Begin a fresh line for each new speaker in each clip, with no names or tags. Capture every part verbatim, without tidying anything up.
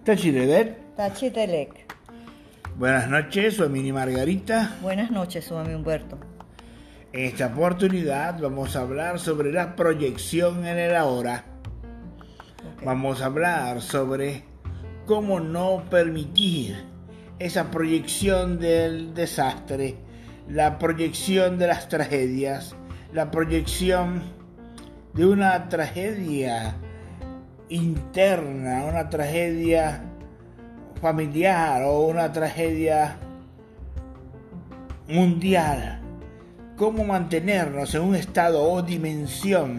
Tachiredet.
Tachitelec.
Buenas noches, soy Mini Margarita.
Buenas noches, Suami Humberto.
En esta oportunidad vamos a hablar sobre la proyección en el ahora. Okay. Vamos a hablar sobre cómo no permitir esa proyección del desastre, la proyección de las tragedias, la proyección de una tragedia interna, una tragedia familiar o una tragedia mundial. Cómo mantenernos en un estado o dimensión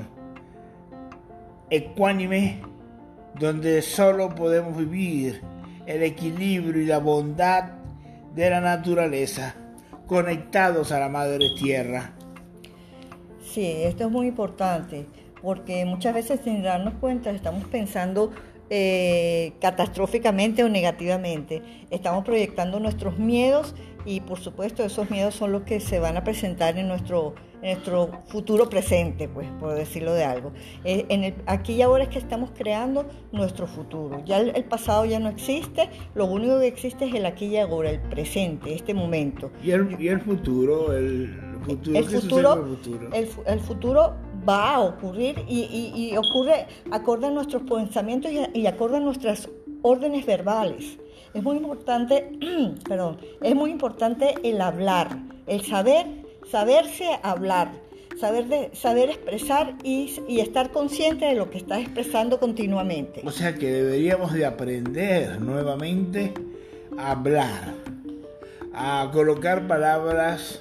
ecuánime donde solo podemos vivir el equilibrio y la bondad de la naturaleza, conectados a la madre tierra.
Sí, esto es muy importante, porque muchas veces sin darnos cuenta estamos pensando eh, catastróficamente o negativamente. Estamos proyectando nuestros miedos y por supuesto esos miedos son los que se van a presentar en nuestro, en nuestro futuro presente, pues, por decirlo de algo. Eh, en el, aquí y ahora es que estamos creando nuestro futuro. Ya el, el pasado ya no existe, lo único que existe es el aquí y ahora, el presente, este momento.
¿Y el, y el futuro? El futuro,
el
¿qué
futuro,
sucede con el futuro?
El, el futuro va a ocurrir y, y, y ocurre acorde a nuestros pensamientos y, y acorde a nuestras órdenes verbales. Es muy importante, perdón, es muy importante el hablar, el saber, saberse hablar, saber, de, saber expresar y, y estar consciente de lo que estás expresando continuamente.
O sea que deberíamos de aprender nuevamente a hablar, a colocar palabras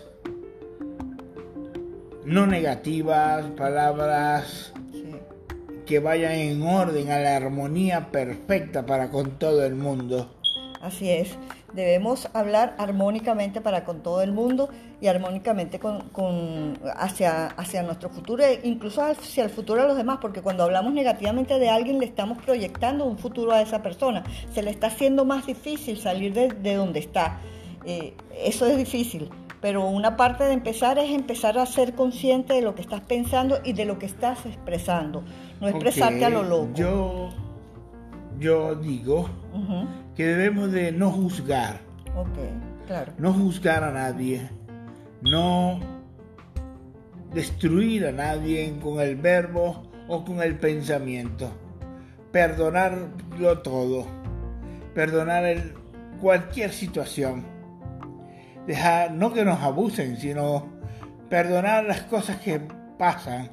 no negativas, palabras sí. que vayan en orden a la armonía perfecta para con todo el mundo.
Así es, debemos hablar armónicamente para con todo el mundo y armónicamente con, con, hacia, hacia nuestro futuro e incluso hacia el futuro de los demás, porque cuando hablamos negativamente de alguien le estamos proyectando un futuro a esa persona, se le está haciendo más difícil salir de, de donde está, eh, eso es difícil, pero una parte de empezar es empezar a ser consciente de lo que estás pensando y de lo que estás expresando, no expresarte okay, a lo loco.
Yo, yo digo... Uh-huh. que debemos de no juzgar,
okay, claro.
no juzgar a nadie, no destruir a nadie con el verbo o con el pensamiento, perdonarlo todo, perdonar el, cualquier situación, dejar, no que nos abusen, sino perdonar las cosas que pasan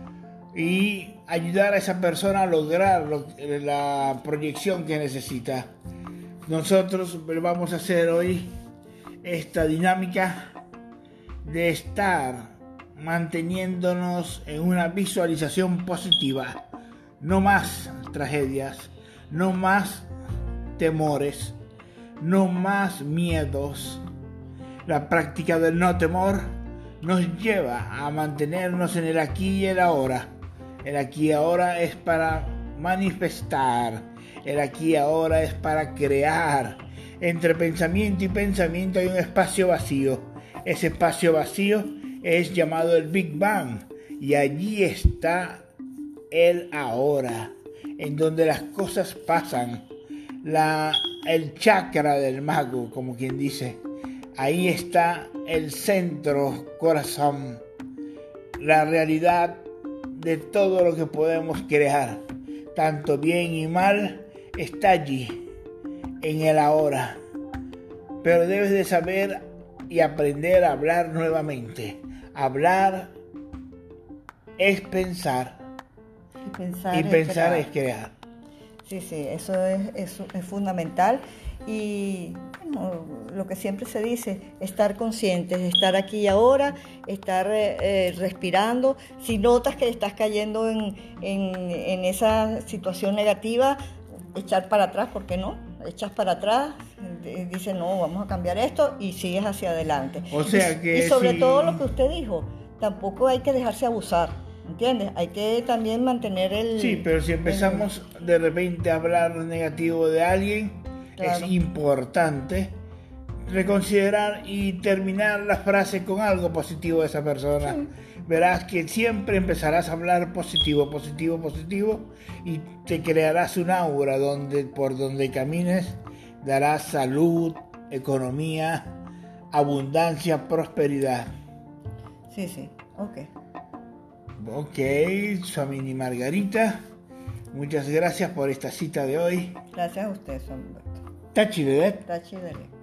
y ayudar a esa persona a lograr lo, la proyección que necesita. Nosotros vamos a hacer hoy esta dinámica de estar manteniéndonos en una visualización positiva. No más tragedias, no más temores, no más miedos. La práctica del no temor nos lleva a mantenernos en el aquí y el ahora. El aquí y ahora es para manifestar. El aquí y ahora es para crear. Entre pensamiento y pensamiento hay un espacio vacío. Ese espacio vacío es llamado el Big Bang. Y allí está el ahora, en donde las cosas pasan. La, el chakra del mago, como quien dice. Ahí está el centro, corazón. La realidad de todo lo que podemos crear. Tanto bien y mal está allí, en el ahora. Pero debes de saber y aprender a hablar nuevamente. Hablar es pensar.
Y pensar,
y
es,
pensar
crear.
es crear.
Sí, sí, eso es, eso es fundamental. Y bueno, lo que siempre se dice, estar conscientes, estar aquí y ahora, estar eh, respirando. Si notas que estás cayendo en, en, en esa situación negativa, echar para atrás, ¿por qué no? Echas para atrás, dices no, vamos a cambiar esto y sigues hacia adelante.
O sea
y,
que
y sobre
si...
todo lo que usted dijo, tampoco hay que dejarse abusar, ¿entiendes? Hay que también mantener el...
Sí, pero si empezamos el... de repente a hablar negativo de alguien, claro. Es importante reconsiderar y terminar la frase con algo positivo de esa persona. Sí. Verás que siempre empezarás a hablar positivo, positivo, positivo y te crearás un aura donde, por donde camines, darás salud, economía, abundancia, prosperidad.
Sí, sí, ok.
Ok, Swamini Margarita, muchas gracias por esta cita de hoy.
Gracias a usted, Humberto.
Tachi de
Tachi de